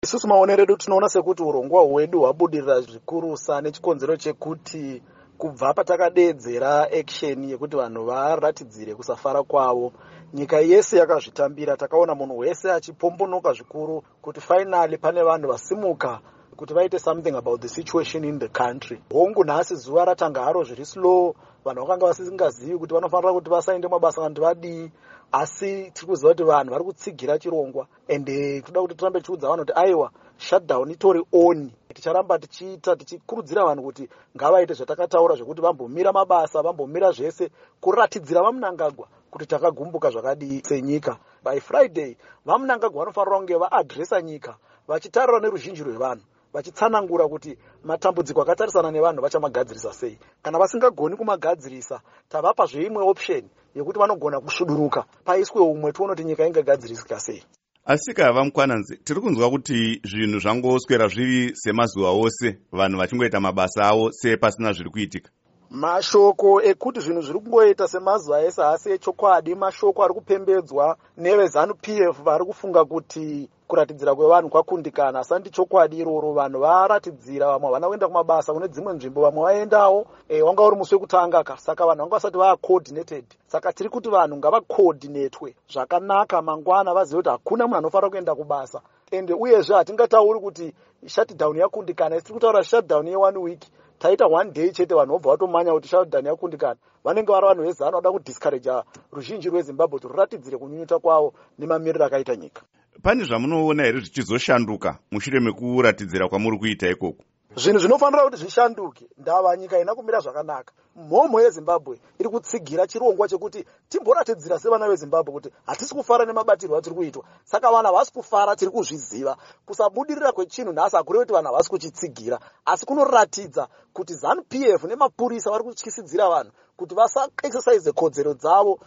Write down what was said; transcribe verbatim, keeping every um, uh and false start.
isusu maonero edu tinoona sekuti urongwa hwedu hwabudirira zvikurusa nechikonzero chekuti kubva patakadedzera action yekuti vanhu varatidzire kusafara kwavo, nyika yese yakazvitambira. Takaona munhu wese achipombonoka zvikuru kuti finally pane vanhu vasimuka kuti vaite something about the situation in the country. Hongu nhasi zuva ratanga haro zviri slow, vanhu vakanga vasingazivi kuti vanofanira kuti vasaende mabasa kuti vadii, asi tiri kuziva kuti vanhu vari kutsigira chirongwa ende toda kuti tirambe tichiudza vanhu kuti aiwa shutdown itori on. Ticharamba tichiita tichikurudzira vanhu kuti ngavaite zvatakataura zvekuti vambomira mabasa, vambomira zvese kuratidzira vaMunangagwa kuti takagumbuka zvakadii senyika. By Friday vaMunangagwa vanofanira kunge vaadresa nyika vachitarira neruzhinji rwevanhu, vachitsanangura kuti matambudziko akatarisana nevanhu vachamagadzirisa sei. Kana vasingagoni kumagadzirisa, tavapa zveimwe option yekuti vanogona kushuduruka paiswe umwe tione kuti nyika ingagadzirisika sei. Asi kava Mukwananzi, tiri kunzwa kuti zvinhu zvangoswera zviri semazuva ose, vanhu vachingoita mabasa avo sepasina zviri kuitika. Mashoko ekuti zvinhu zviri kungoita semazuva ese asi echokwadi, mashoko ari kupembedzwa nevezanu P F vari kufunga kuti kuratidzira kwevanhu kwakundikana. Asi handi chokwadi iroro. Vanhu varatidzira, vamwe havana kuenda kumabasa kune dzimwe nzvimbo, vamwe vaendawo e, wanga uri musi wekutanga ka. Saka vanhu vanga vasati vaa coordinated. Saka tiri kuti vanhu ngava coordinatwe zvakanaka mangwana, vazive kuti hakuna munhu anofanira kuenda kubasa. Ende uyezve hatingatauri kuti shutdown yakundikana, tiri kutaura shutdown ye one week. Taita one day chete vanhu vobva vatomanya kuti shutdown yakundikana. Vanenge vari vanhu vezano vada kudiscourage ruzhinji rweZimbabwe kuti ruratidzire kunyunyuta kwavo nemamiriro akaita nyika. Pane zvamunoona here zvichizoshanduka mushure mekuratidzira kwamuri kuita ikoko? Zvinhu zvinofanira kuti zvishanduke. Ndava nyika ina kumira zvakanaka. Mhomho yeZimbabwe iri kutsigira chirongwa chekuti timboratidzira sevana veZimbabwe kuti hatisi kufara nemabatirwo atiri kuitwa. Saka vanhu havasi kufara, tiri kuzviziva. Kusabudirira kwechinhu nhasi hakurevi kuti vanhu havasi kuchitsigira, asi kunoratidza kuti ZANU P F nemapurisa vari kutyisidzira vanhu kuti vasa exercise kodzero dzavo